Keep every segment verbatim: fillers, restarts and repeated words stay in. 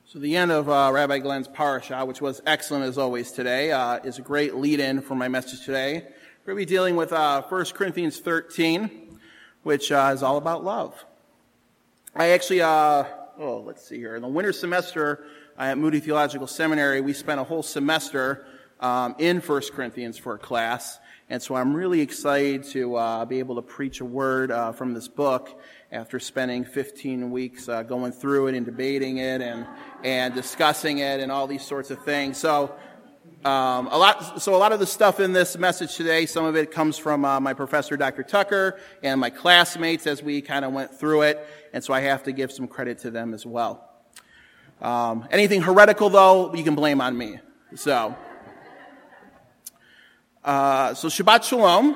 So the end of uh, Rabbi Glenn's parasha, which was excellent as always today, uh, is a great lead-in for my message today. We're going to be dealing with uh, First Corinthians thirteen, which uh, is all about love. I actually, uh, oh, let's see here. In the winter semester uh, at Moody Theological Seminary, we spent a whole semester um, in First Corinthians for a class. And so I'm really excited to uh, be able to preach a word uh, from this book after spending fifteen weeks uh, going through it and debating it and and discussing it and all these sorts of things. So um, a lot, so a lot of the stuff in this message today, some of it comes from uh, my professor, Doctor Tucker, and my classmates as we kind of went through it. And so I have to give some credit to them as well. Um, anything heretical, though, you can blame on me. So. Uh, so Shabbat Shalom.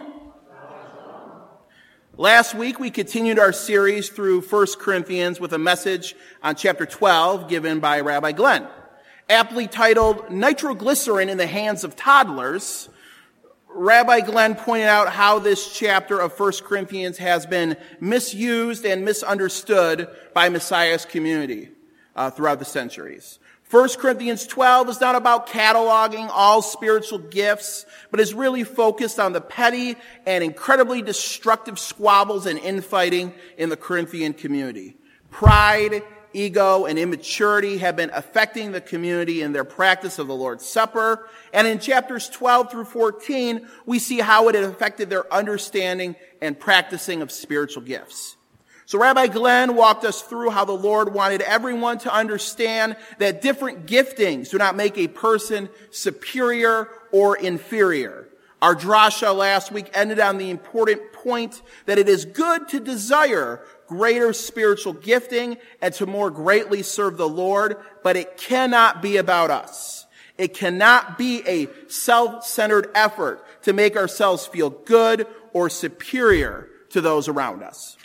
Last week we continued our series through First Corinthians with a message on chapter twelve given by Rabbi Glenn. Aptly titled Nitroglycerin in the Hands of Toddlers, Rabbi Glenn pointed out how this chapter of First Corinthians has been misused and misunderstood by Messiah's community uh, throughout the centuries. First Corinthians twelve is not about cataloging all spiritual gifts, but is really focused on the petty and incredibly destructive squabbles and infighting in the Corinthian community. Pride, ego, and immaturity have been affecting the community in their practice of the Lord's Supper. And in chapters twelve through fourteen, we see how it had affected their understanding and practicing of spiritual gifts. So Rabbi Glenn walked us through how the Lord wanted everyone to understand that different giftings do not make a person superior or inferior. Our drasha last week ended on the important point that it is good to desire greater spiritual gifting and to more greatly serve the Lord, but it cannot be about us. It cannot be a self-centered effort to make ourselves feel good or superior to those around us.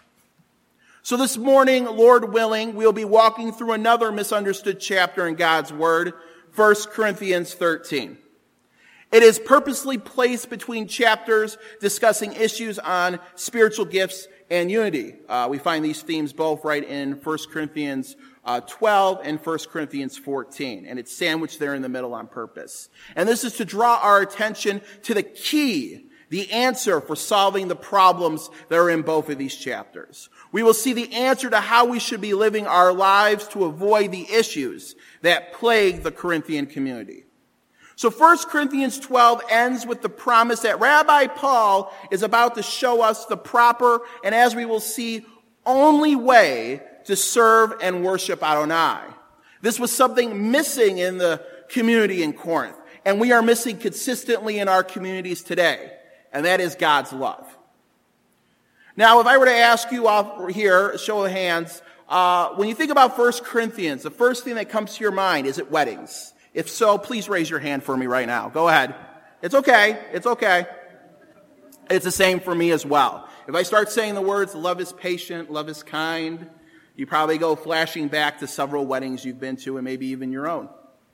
So this morning, Lord willing, we'll be walking through another misunderstood chapter in God's Word, First Corinthians thirteen. It is purposely placed between chapters discussing issues on spiritual gifts and unity. Uh, we find these themes both right in First Corinthians uh, twelve and First Corinthians fourteen, and it's sandwiched there in the middle on purpose. And this is to draw our attention to the key, the answer for solving the problems that are in both of these chapters. We will see the answer to how we should be living our lives to avoid the issues that plague the Corinthian community. So First Corinthians twelve ends with the promise that Rabbi Paul is about to show us the proper, and as we will see, only way to serve and worship Adonai. This was something missing in the community in Corinth, and we are missing consistently in our communities today, and that is God's love. Now, if I were to ask you off here, show of hands, uh, when you think about First Corinthians, the first thing that comes to your mind, is it weddings? If so, please raise your hand for me right now. Go ahead. It's okay. It's okay. It's the same for me as well. If I start saying the words, love is patient, love is kind, you probably go flashing back to several weddings you've been to and maybe even your own.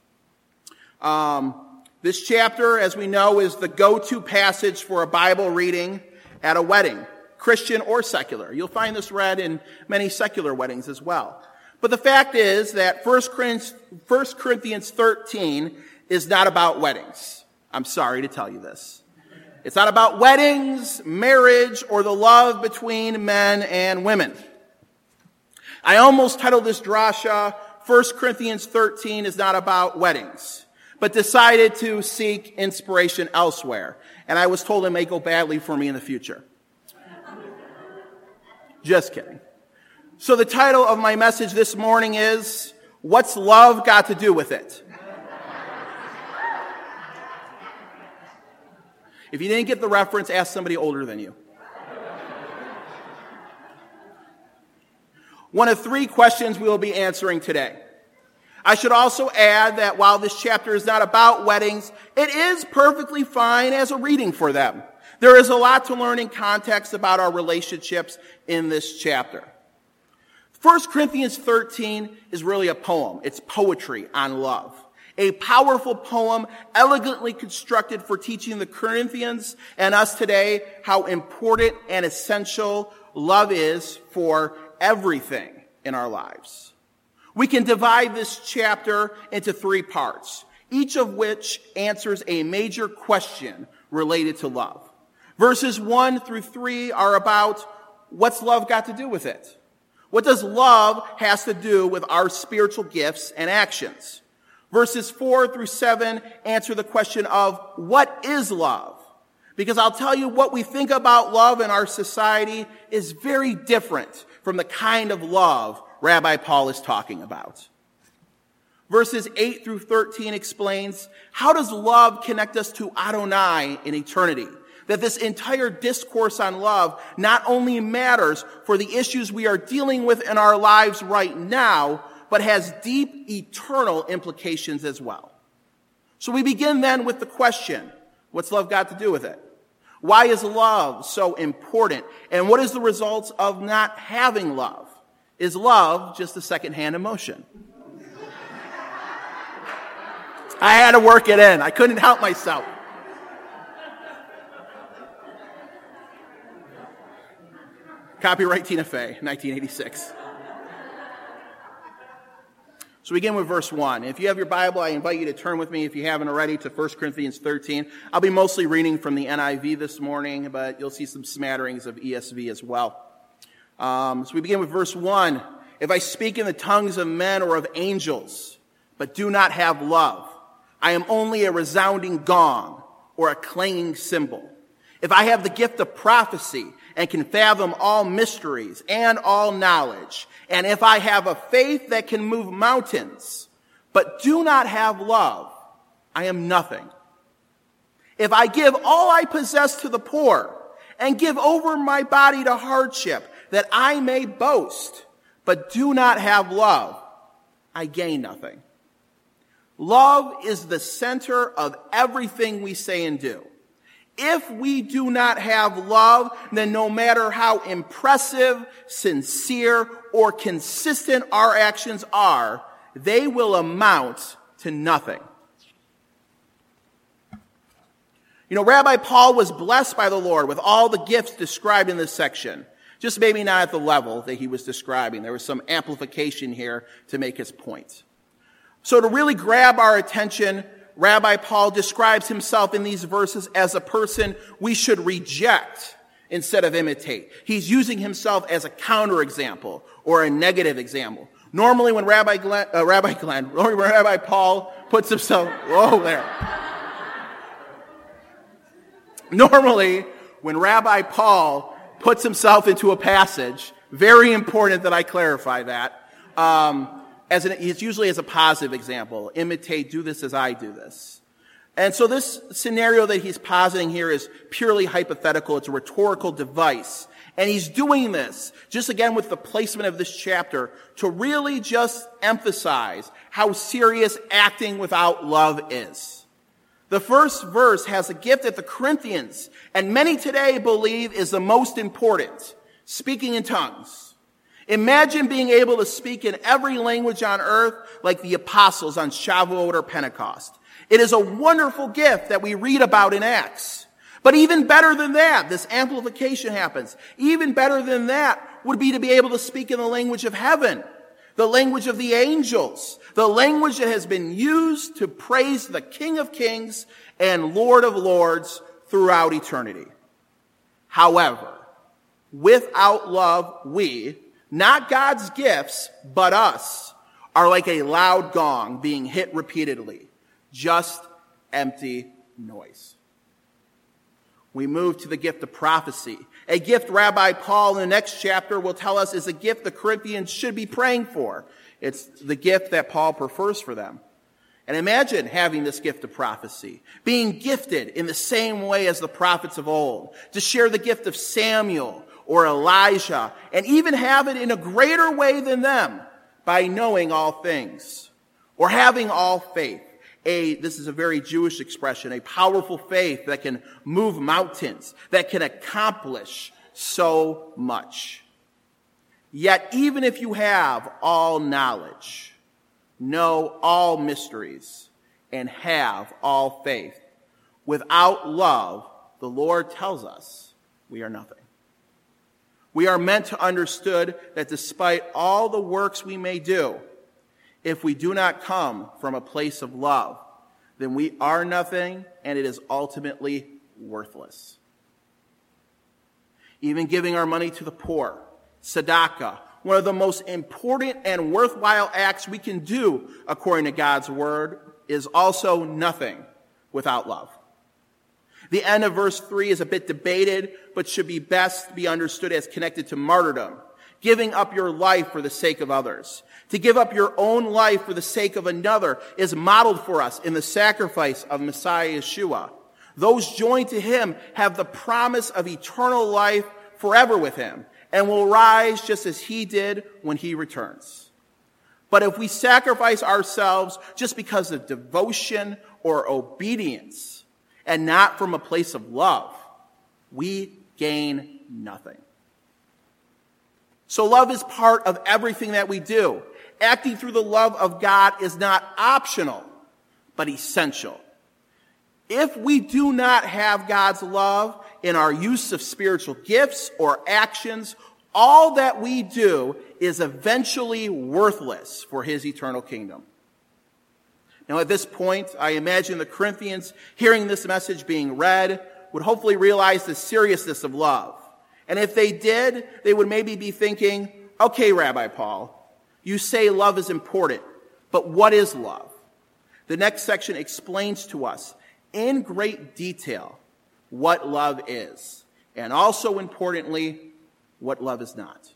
Um, this chapter, as we know, is the go-to passage for a Bible reading at a wedding, Christian or secular. You'll find this read in many secular weddings as well. But the fact is that First Corinthians thirteen is not about weddings. I'm sorry to tell you this. It's not about weddings, marriage, or the love between men and women. I almost titled this drasha, First Corinthians thirteen is not about weddings, but decided to seek inspiration elsewhere. And I was told it may go badly for me in the future. Just kidding. So the title of my message this morning is, What's Love Got to Do with It? If you didn't get the reference, ask somebody older than you. One of three questions we will be answering today. I should also add that while this chapter is not about weddings, it is perfectly fine as a reading for them. There is a lot to learn in context about our relationships in this chapter. First Corinthians thirteen is really a poem. It's poetry on love. A powerful poem, elegantly constructed for teaching the Corinthians and us today how important and essential love is for everything in our lives. We can divide this chapter into three parts, each of which answers a major question related to love. Verses one through three are about what's love got to do with it? What does love has to do with our spiritual gifts and actions? Verses four through seven answer the question of what is love? Because I'll tell you, what we think about love in our society is very different from the kind of love Rabbi Paul is talking about. Verses eight through thirteen explains, how does love connect us to Adonai in eternity? That this entire discourse on love not only matters for the issues we are dealing with in our lives right now, but has deep eternal implications as well. So we begin then with the question, what's love got to do with it? Why is love so important? And what is the result of not having love? Is love just a secondhand emotion? I had to work it in. I couldn't help myself. Copyright Tina Fey, nineteen eighty-six. So we begin with verse one. If you have your Bible, I invite you to turn with me, if you haven't already, to First Corinthians thirteen. I'll be mostly reading from the N I V this morning, but you'll see some smatterings of E S V as well. Um, so we begin with verse one. If I speak in the tongues of men or of angels, but do not have love, I am only a resounding gong or a clanging cymbal. If I have the gift of prophecy and can fathom all mysteries and all knowledge, and if I have a faith that can move mountains, but do not have love, I am nothing. If I give all I possess to the poor and give over my body to hardship that I may boast, but do not have love, I gain nothing. Love is the center of everything we say and do. If we do not have love, then no matter how impressive, sincere, or consistent our actions are, they will amount to nothing. You know, Rabbi Paul was blessed by the Lord with all the gifts described in this section, just maybe not at the level that he was describing. There was some amplification here to make his point. So to really grab our attention, Rabbi Paul describes himself in these verses as a person we should reject instead of imitate. He's using himself as a counterexample or a negative example. Normally when Rabbi Glenn, uh, Rabbi Glenn, when Rabbi Paul puts himself, whoa there. Normally when Rabbi Paul puts himself into a passage, very important that I clarify that, um, As an, it's usually as a positive example. Imitate, do this as I do this. And so this scenario that he's positing here is purely hypothetical. It's a rhetorical device. And he's doing this, just again with the placement of this chapter, to really just emphasize how serious acting without love is. The first verse has a gift that the Corinthians, and many today believe is the most important, speaking in tongues. Imagine being able to speak in every language on earth like the apostles on Shavuot or Pentecost. It is a wonderful gift that we read about in Acts. But even better than that, this amplification happens. Even better than that would be to be able to speak in the language of heaven, the language of the angels, the language that has been used to praise the King of Kings and Lord of Lords throughout eternity. However, without love, we, not God's gifts, but us, are like a loud gong being hit repeatedly. Just empty noise. We move to the gift of prophecy. A gift Rabbi Paul in the next chapter will tell us is a gift the Corinthians should be praying for. It's the gift that Paul prefers for them. And imagine having this gift of prophecy, being gifted in the same way as the prophets of old, to share the gift of Samuel or Elijah, and even have it in a greater way than them by knowing all things, or having all faith. A, this is a very Jewish expression, a powerful faith that can move mountains, that can accomplish so much. Yet even if you have all knowledge, know all mysteries, and have all faith, without love, the Lord tells us we are nothing. We are meant to understood that despite all the works we may do, If we do not come from a place of love, then we are nothing, and it is ultimately worthless. Even giving our money to the poor, tzedakah, one of the most important and worthwhile acts we can do according to God's word, is also nothing without love. The end of verse three is a bit debated, but should be best be understood as connected to martyrdom, giving up your life for the sake of others. To give up your own life for the sake of another is modeled for us in the sacrifice of Messiah Yeshua. Those joined to him have the promise of eternal life forever with him, and will rise just as he did when he returns. But if we sacrifice ourselves just because of devotion or obedience, and not from a place of love, we gain nothing. So love is part of everything that we do. Acting through the love of God is not optional, but essential. If we do not have God's love in our use of spiritual gifts or actions, all that we do is eventually worthless for his eternal kingdom. Now at this point, I imagine the Corinthians, hearing this message being read, would hopefully realize the seriousness of love. And if they did, they would maybe be thinking, okay, Rabbi Paul, you say love is important, but what is love? The next section explains to us in great detail what love is, and also importantly, what love is not.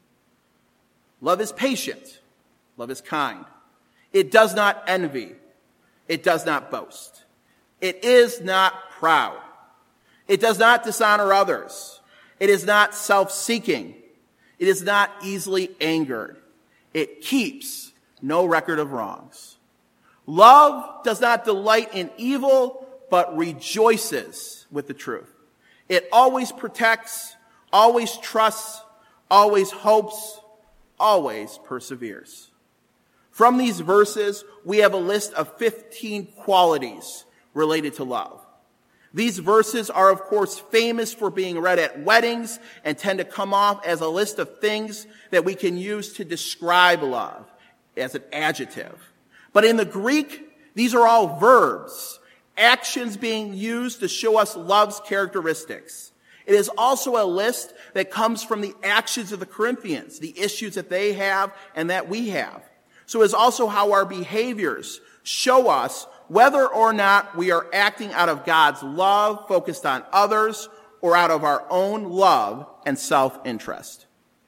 Love is patient. Love is kind. It does not envy. It does not boast. It is not proud. It does not dishonor others. It is not self-seeking. It is not easily angered. It keeps no record of wrongs. Love does not delight in evil, but rejoices with the truth. It always protects, always trusts, always hopes, always perseveres. From these verses, we have a list of fifteen qualities related to love. These verses are, of course, famous for being read at weddings and tend to come off as a list of things that we can use to describe love as an adjective. But in the Greek, these are all verbs, actions being used to show us love's characteristics. It is also a list that comes from the actions of the Corinthians, the issues that they have and that we have. So it's also how our behaviors show us whether or not we are acting out of God's love focused on others or out of our own love and self-interest.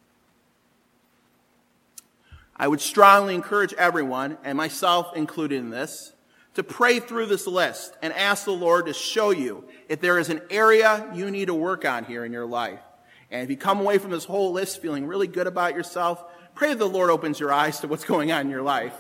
I would strongly encourage everyone, and myself included in this, to pray through this list and ask the Lord to show you if there is an area you need to work on here in your life. And if you come away from this whole list feeling really good about yourself, pray that the Lord opens your eyes to what's going on in your life.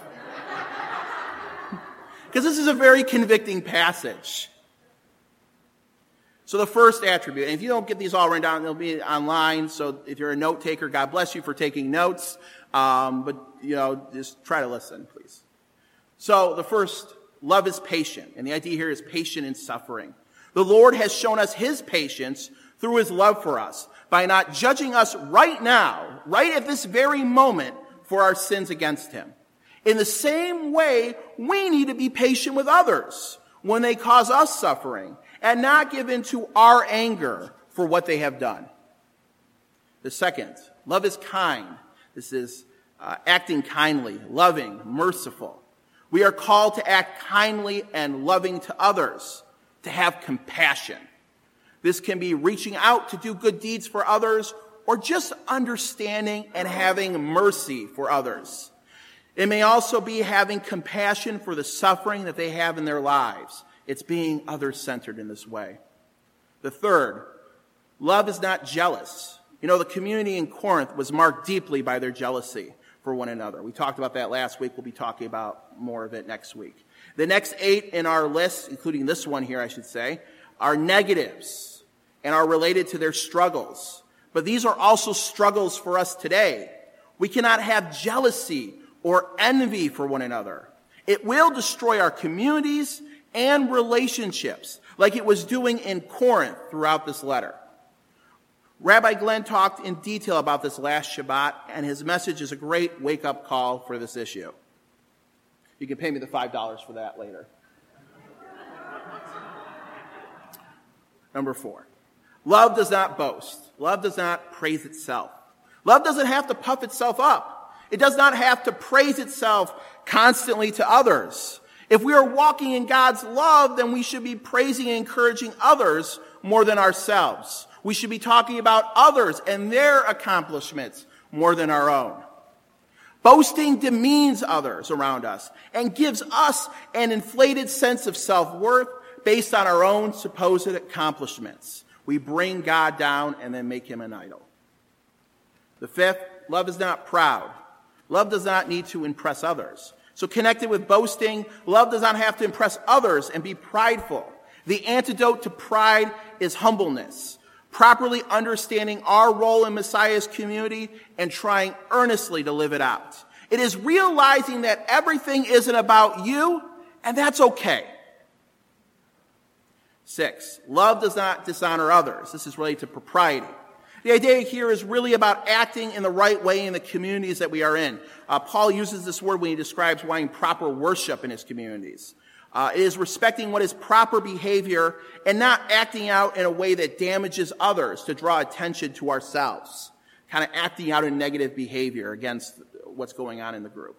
Because this is a very convicting passage. So the first attribute, and if you don't get these all written down, they'll be online. So if you're a note taker, God bless you for taking notes. Um, but, you know, just try to listen, please. So the first, love is patient. And the idea here is patient in suffering. The Lord has shown us his patience through his love for us by not judging us right now, right at this very moment, for our sins against him. In the same way, we need to be patient with others when they cause us suffering and not give in to our anger for what they have done. The second, love is kind. This is uh, acting kindly, loving, merciful. We are called to act kindly and loving to others, to have compassion. This can be reaching out to do good deeds for others or just understanding and having mercy for others. It may also be having compassion for the suffering that they have in their lives. It's being other-centered in this way. The third, love is not jealous. You know, the community in Corinth was marked deeply by their jealousy for one another. We talked about that last week. We'll be talking about more of it next week. The next eight in our list, including this one here, I should say, are negatives and are related to their struggles. But these are also struggles for us today. We cannot have jealousy or envy for one another. It will destroy our communities and relationships, like it was doing in Corinth throughout this letter. Rabbi Glenn talked in detail about this last Shabbat, and his message is a great wake-up call for this issue. You can pay me the five dollars for that later. Number four, love does not boast. Love does not praise itself. Love doesn't have to puff itself up. It does not have to praise itself constantly to others. If we are walking in God's love, then we should be praising and encouraging others more than ourselves. We should be talking about others and their accomplishments more than our own. Boasting demeans others around us and gives us an inflated sense of self-worth based on our own supposed accomplishments. We bring God down and then make him an idol. The fifth, love is not proud. Love does not need to impress others. So connected with boasting, love does not have to impress others and be prideful. The antidote to pride is humbleness, properly understanding our role in Messiah's community and trying earnestly to live it out. It is realizing that everything isn't about you, and that's okay. Six, love does not dishonor others. This is related to propriety. The idea here is really about acting in the right way in the communities that we are in. Uh, Paul uses this word when he describes wanting proper worship in his communities. Uh, it is respecting what is proper behavior and not acting out in a way that damages others to draw attention to ourselves. Kind of acting out in negative behavior against what's going on in the group.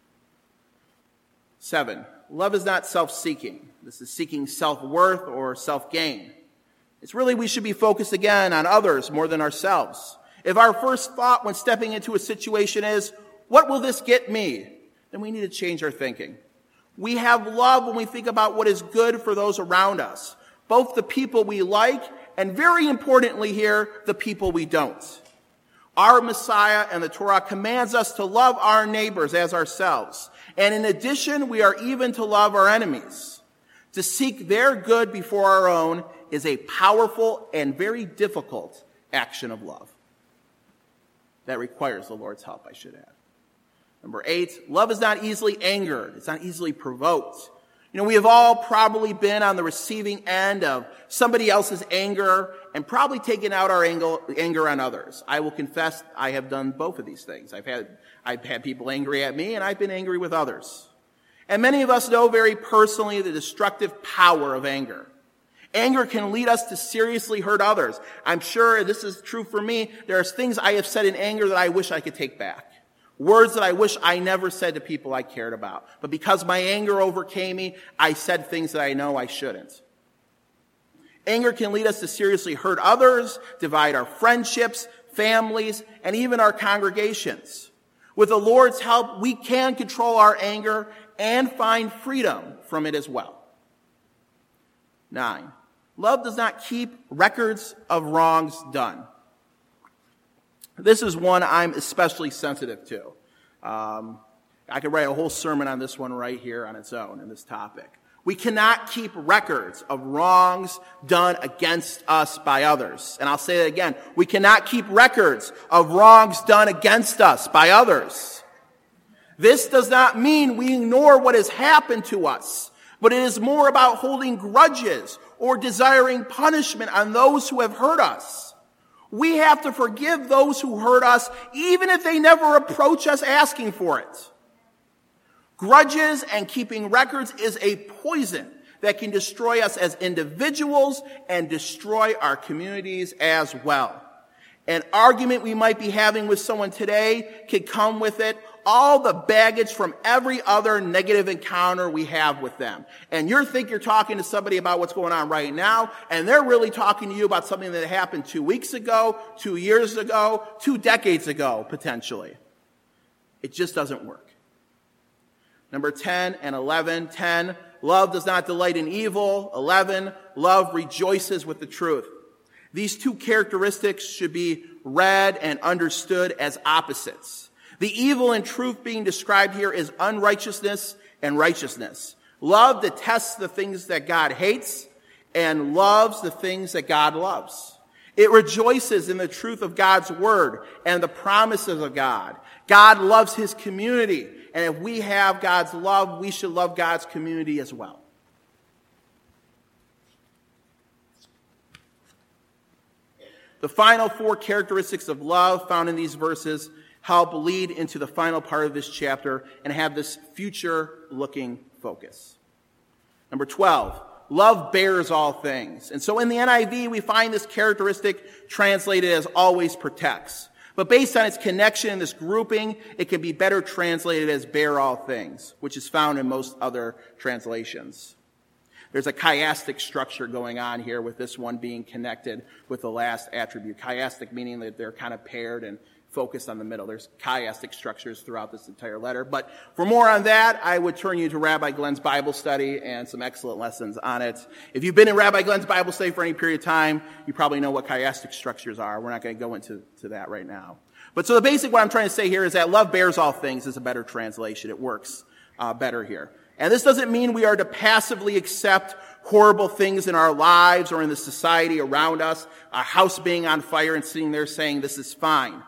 Seven, love is not self-seeking. This is seeking self-worth or self-gain. It's really we should be focused again on others more than ourselves. If our first thought when stepping into a situation is, what will this get me? Then we need to change our thinking. We have love when we think about what is good for those around us, both the people we like and, very importantly here, the people we don't. Our Messiah and the Torah commands us to love our neighbors as ourselves. And in addition, we are even to love our enemies. To seek their good before our own is a powerful and very difficult action of love. That requires the Lord's help, I should add. Number eight, love is not easily angered. It's not easily provoked. You know, we have all probably been on the receiving end of somebody else's anger and probably taken out our anger on others. I will confess I have done both of these things. I've had, I've had people angry at me and I've been angry with others. And many of us know very personally the destructive power of anger. Anger can lead us to seriously hurt others. I'm sure this is true for me. There are things I have said in anger that I wish I could take back. Words that I wish I never said to people I cared about. But because my anger overcame me, I said things that I know I shouldn't. Anger can lead us to seriously hurt others, divide our friendships, families, and even our congregations. With the Lord's help, we can control our anger and find freedom from it as well. Nine, love does not keep records of wrongs done. This is one I'm especially sensitive to. Um, I could write a whole sermon on this one right here on its own, in this topic. We cannot keep records of wrongs done against us by others. And I'll say that again. We cannot keep records of wrongs done against us by others. This does not mean we ignore what has happened to us, but it is more about holding grudges or desiring punishment on those who have hurt us. We have to forgive those who hurt us, even if they never approach us asking for it. Grudges and keeping records is a poison that can destroy us as individuals and destroy our communities as well. An argument we might be having with someone today could come with it all the baggage from every other negative encounter we have with them. And you think you're talking to somebody about what's going on right now, and they're really talking to you about something that happened two weeks ago, two years ago, two decades ago, potentially. It just doesn't work. Number ten and eleven. ten, love does not delight in evil. eleven, love rejoices with the truth. These two characteristics should be read and understood as opposites. The evil and truth being described here is unrighteousness and righteousness. Love detests the things that God hates and loves the things that God loves. It rejoices in the truth of God's word and the promises of God. God loves his community, and if we have God's love, we should love God's community as well. The final four characteristics of love found in these verses help lead into the final part of this chapter and have this future-looking focus. Number twelve, love bears all things. And so in the N I V, we find this characteristic translated as always protects. But based on its connection, this grouping, it can be better translated as bear all things, which is found in most other translations. There's a chiastic structure going on here with this one being connected with the last attribute. Chiastic meaning that they're kind of paired and focused on the middle. There's chiastic structures throughout this entire letter. But for more on that, I would turn you to Rabbi Glenn's Bible study and some excellent lessons on it. If you've been in Rabbi Glenn's Bible study for any period of time, you probably know what chiastic structures are. We're not going to go into to that right now. But so the basic what I'm trying to say here is that love bears all things is a better translation. It works uh, better here. And this doesn't mean we are to passively accept horrible things in our lives or in the society around us, a house being on fire and sitting there saying this is fine.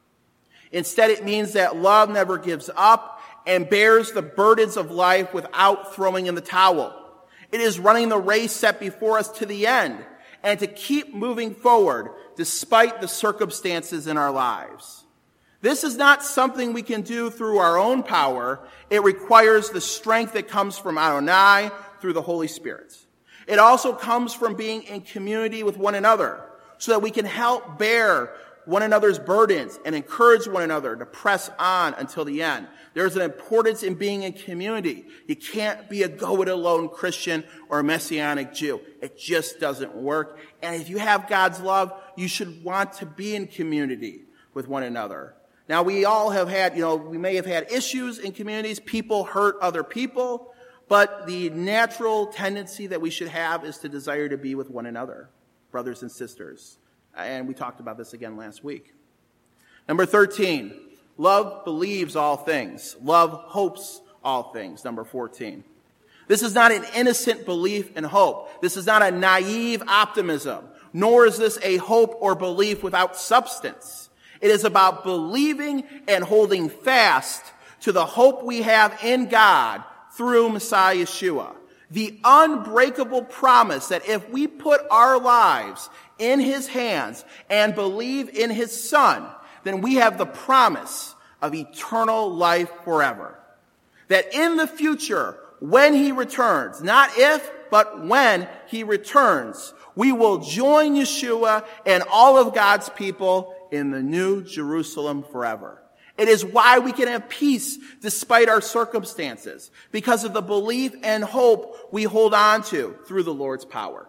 Instead, it means that love never gives up and bears the burdens of life without throwing in the towel. It is running the race set before us to the end and to keep moving forward despite the circumstances in our lives. This is not something we can do through our own power. It requires the strength that comes from Adonai through the Holy Spirit. It also comes from being in community with one another so that we can help bear one another's burdens and encourage one another to press on until the end. There's an importance in being in community. You can't be a go-it-alone Christian or a Messianic Jew. It just doesn't work. And if you have God's love, you should want to be in community with one another. Now, we all have had, you know, we may have had issues in communities. People hurt other people. But the natural tendency that we should have is to desire to be with one another, brothers and sisters. And we talked about this again last week. Number thirteen, love believes all things. Love hopes all things. Number fourteen. This is not an innocent belief and hope. This is not a naive optimism, nor is this a hope or belief without substance. It is about believing and holding fast to the hope we have in God through Messiah Yeshua. The unbreakable promise that if we put our lives in his hands and believe in his Son, then we have the promise of eternal life forever. That in the future, when he returns, not if, but when he returns, we will join Yeshua and all of God's people in the new Jerusalem forever. It is why we can have peace despite our circumstances, because of the belief and hope we hold on to through the Lord's power.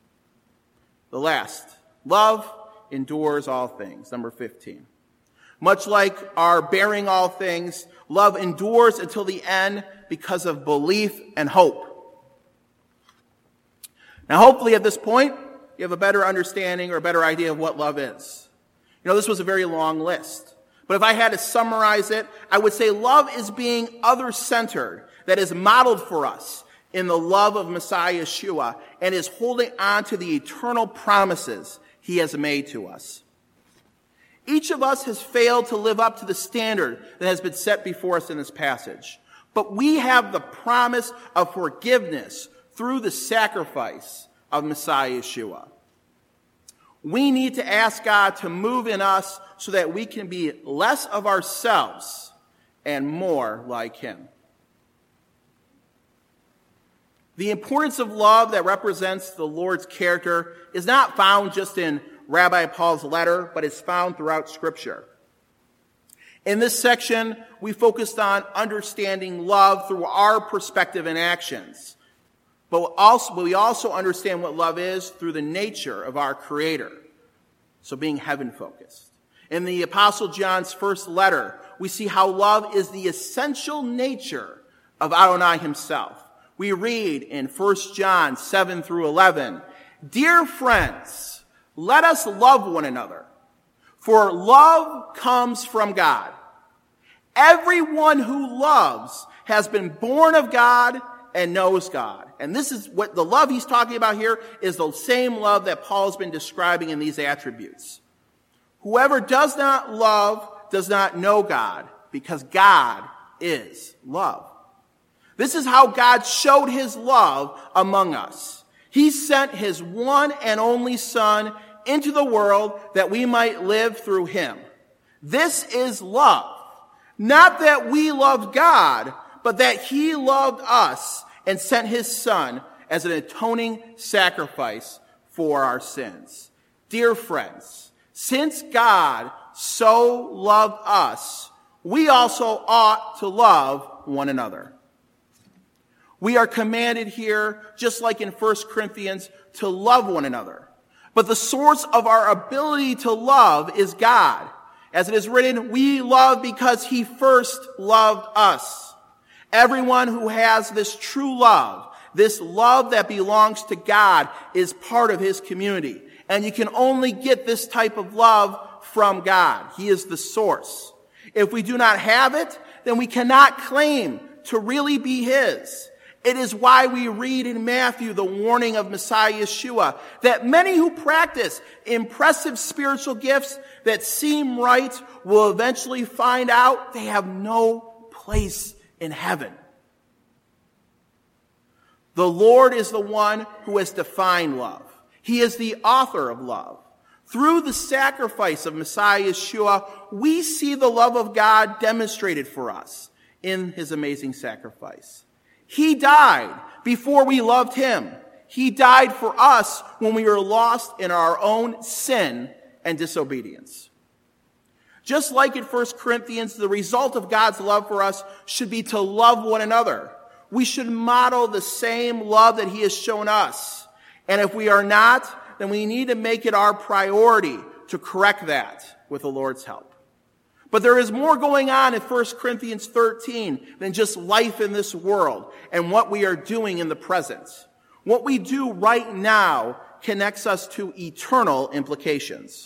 The last, love endures all things. Number fifteen. Much like our bearing all things, love endures until the end because of belief and hope. Now, hopefully at this point, you have a better understanding or a better idea of what love is. You know, this was a very long list. But if I had to summarize it, I would say love is being other-centered, that is modeled for us in the love of Messiah Yeshua and is holding on to the eternal promises he has made to us. Each of us has failed to live up to the standard that has been set before us in this passage. But we have the promise of forgiveness through the sacrifice of Messiah Yeshua. We need to ask God to move in us so that we can be less of ourselves and more like him. The importance of love that represents the Lord's character is not found just in Rabbi Paul's letter, but it's found throughout Scripture. In this section, we focused on understanding love through our perspective and actions. But also, we also understand what love is through the nature of our Creator. So being heaven-focused. In the Apostle John's first letter, we see how love is the essential nature of Adonai himself. We read in First John seven through eleven, "Dear friends, let us love one another, for love comes from God. Everyone who loves has been born of God and knows God." And this is what the love he's talking about here is the same love that Paul's been describing in these attributes. Whoever does not love does not know God, because God is love. This is how God showed his love among us. He sent his one and only Son into the world that we might live through him. This is love. Not that we loved God, but that he loved us and sent his Son as an atoning sacrifice for our sins. Dear friends, since God so loved us, we also ought to love one another. We are commanded here, just like in First Corinthians, to love one another. But the source of our ability to love is God. As it is written, we love because he first loved us. Everyone who has this true love, this love that belongs to God, is part of his community. And you can only get this type of love from God. He is the source. If we do not have it, then we cannot claim to really be his. It is why we read in Matthew the warning of Messiah Yeshua that many who practice impressive spiritual gifts that seem right will eventually find out they have no place in heaven. The Lord is the one who has defined love. He is the author of love. Through the sacrifice of Messiah Yeshua, we see the love of God demonstrated for us in his amazing sacrifice. He died before we loved him. He died for us when we were lost in our own sin and disobedience. Just like in First Corinthians, the result of God's love for us should be to love one another. We should model the same love that he has shown us. And if we are not, then we need to make it our priority to correct that with the Lord's help. But there is more going on in First Corinthians thirteen than just life in this world and what we are doing in the present. What we do right now connects us to eternal implications.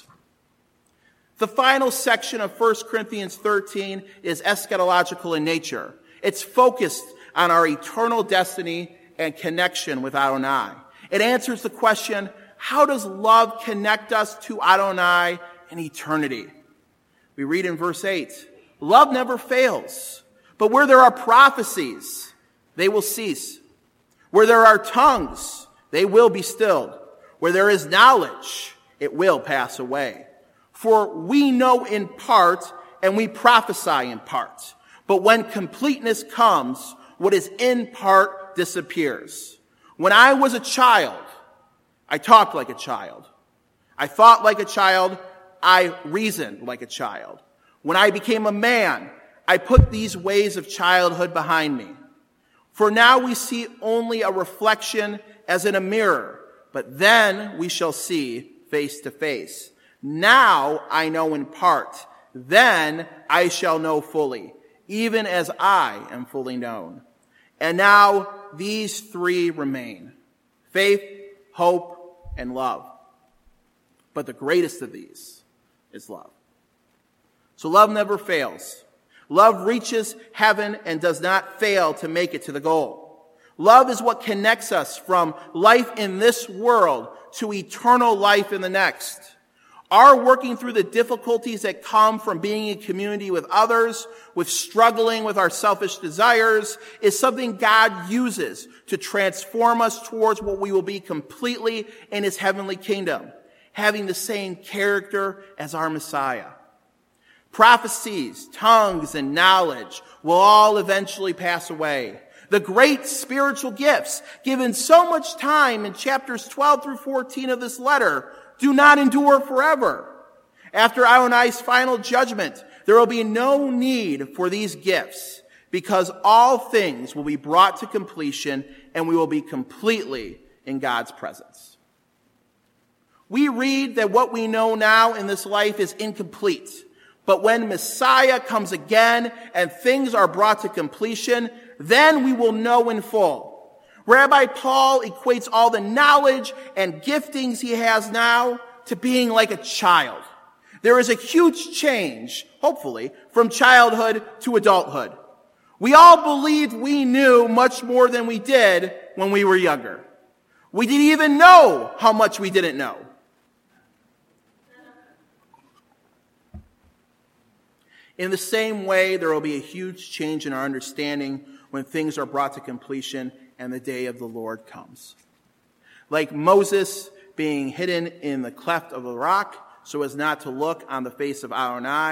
The final section of First Corinthians thirteen is eschatological in nature. It's focused on our eternal destiny and connection with Adonai. It answers the question, how does love connect us to Adonai in eternity? We read in verse eight, love never fails, but where there are prophecies, they will cease. Where there are tongues, they will be stilled. Where there is knowledge, it will pass away. For we know in part, and we prophesy in part. But when completeness comes, what is in part disappears. When I was a child, I talked like a child. I thought like a child. I reasoned like a child. When I became a man, I put these ways of childhood behind me. For now we see only a reflection as in a mirror, but then we shall see face to face. Now I know in part, then I shall know fully, even as I am fully known. And now these three remain: faith, hope, and love. But the greatest of these is love. So love never fails. Love reaches heaven and does not fail to make it to the goal. Love is what connects us from life in this world to eternal life in the next. Our working through the difficulties that come from being in community with others, with struggling with our selfish desires, is something God uses to transform us towards what we will be completely in his heavenly kingdom, having the same character as our Messiah. Prophecies, tongues, and knowledge will all eventually pass away. The great spiritual gifts given so much time in chapters twelve through fourteen of this letter do not endure forever. After Adonai's final judgment, there will be no need for these gifts because all things will be brought to completion and we will be completely in God's presence. We read that what we know now in this life is incomplete. But when Messiah comes again and things are brought to completion, then we will know in full. Rabbi Paul equates all the knowledge and giftings he has now to being like a child. There is a huge change, hopefully, from childhood to adulthood. We all believed we knew much more than we did when we were younger. We didn't even know how much we didn't know. In the same way, there will be a huge change in our understanding when things are brought to completion and the day of the Lord comes. Like Moses being hidden in the cleft of the rock so as not to look on the face of Adonai,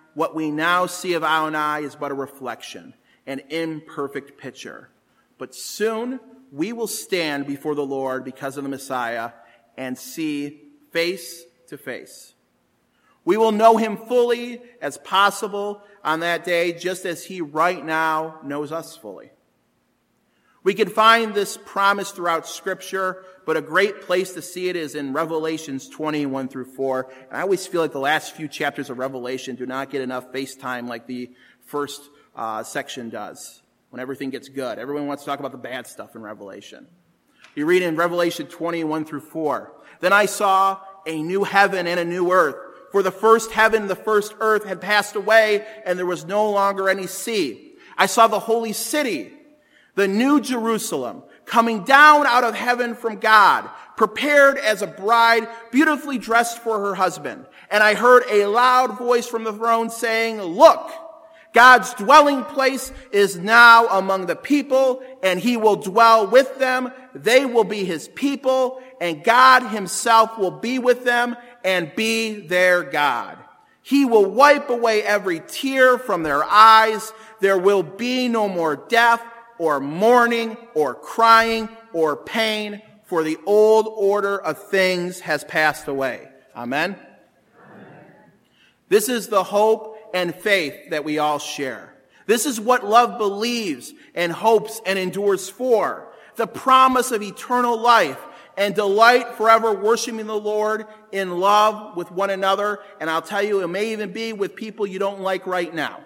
what we now see of Adonai is but a reflection, an imperfect picture. But soon we will stand before the Lord because of the Messiah and see face to face. We will know him fully as possible on that day, just as he right now knows us fully. We can find this promise throughout Scripture, but a great place to see it is in Revelations twenty, one through four. And I always feel like the last few chapters of Revelation do not get enough face time like the first uh, section does, when everything gets good. Everyone wants to talk about the bad stuff in Revelation. You read in Revelation twenty, one through four. Then I saw a new heaven and a new earth. For the first heaven and the first earth had passed away, and there was no longer any sea. I saw the holy city, the new Jerusalem, coming down out of heaven from God, prepared as a bride, beautifully dressed for her husband. And I heard a loud voice from the throne saying, "Look, God's dwelling place is now among the people, and he will dwell with them. They will be his people, and God himself will be with them and be their God. He will wipe away every tear from their eyes. There will be no more death or mourning or crying or pain, for the old order of things has passed away." Amen? Amen. This is the hope and faith that we all share. This is what love believes and hopes and endures for. The promise of eternal life and delight forever worshiping the Lord in love with one another. And I'll tell you, it may even be with people you don't like right now.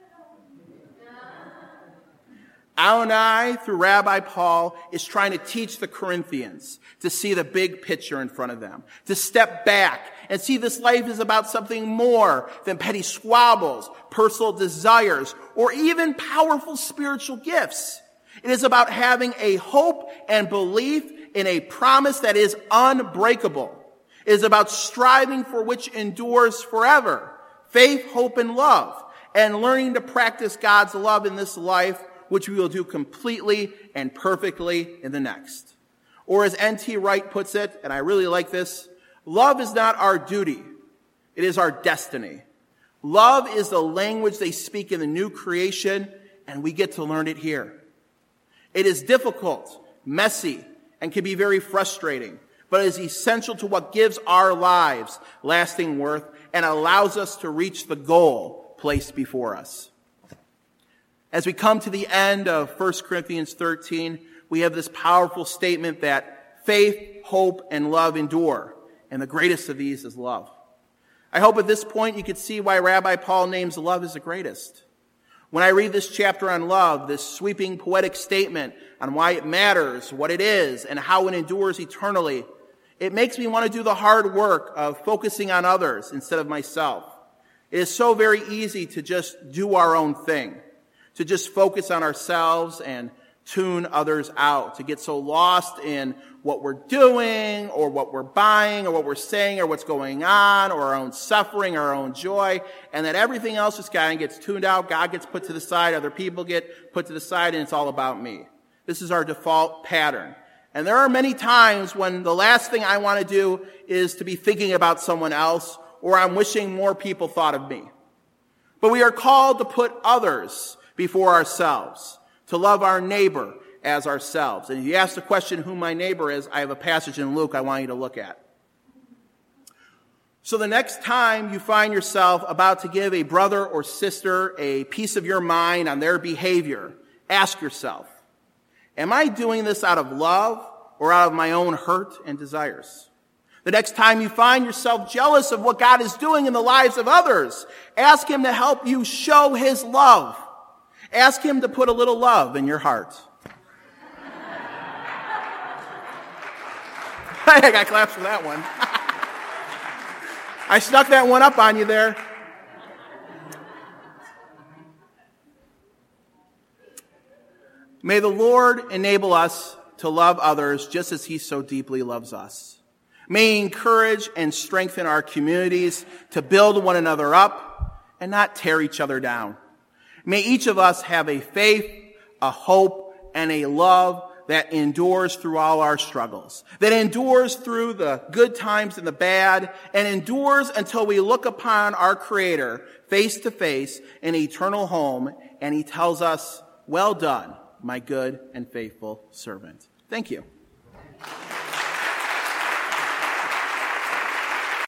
Adonai, through Rabbi Paul, is trying to teach the Corinthians to see the big picture in front of them, to step back and see this life is about something more than petty squabbles, personal desires, or even powerful spiritual gifts. It is about having a hope and belief in a promise that is unbreakable. It is about striving for which endures forever, faith, hope, and love, and learning to practice God's love in this life, which we will do completely and perfectly in the next. Or as N T Wright puts it, and I really like this, love is not our duty, it is our destiny. Love is the language they speak in the new creation, and we get to learn it here. It is difficult, messy, and can be very frustrating, but it is essential to what gives our lives lasting worth and allows us to reach the goal placed before us. As we come to the end of First Corinthians thirteen, we have this powerful statement that faith, hope, and love endure. And the greatest of these is love. I hope at this point you can see why Rabbi Paul names love as the greatest. When I read this chapter on love, this sweeping poetic statement on why it matters, what it is, and how it endures eternally, it makes me want to do the hard work of focusing on others instead of myself. It is so very easy to just do our own thing, to just focus on ourselves and tune others out, to get so lost in what we're doing or what we're buying or what we're saying or what's going on or our own suffering or our own joy, and that everything else just kind of gets tuned out. God gets put to the side, other people get put to the side, and it's all about me. This is our default pattern. And there are many times when the last thing I want to do is to be thinking about someone else, or I'm wishing more people thought of me. But we are called to put others before ourselves, to love our neighbor as ourselves. And if you ask the question who my neighbor is, I have a passage in Luke I want you to look at. So the next time you find yourself about to give a brother or sister a piece of your mind on their behavior, ask yourself, am I doing this out of love or out of my own hurt and desires? The next time you find yourself jealous of what God is doing in the lives of others, ask him to help you show his love. Ask him to put a little love in your heart. I got claps for that one. I snuck that one up on you there. May the Lord enable us to love others just as he so deeply loves us. May he encourage and strengthen our communities to build one another up and not tear each other down. May each of us have a faith, a hope, and a love that endures through all our struggles, that endures through the good times and the bad, and endures until we look upon our Creator face to face in eternal home, and he tells us, "Well done, my good and faithful servant." Thank you.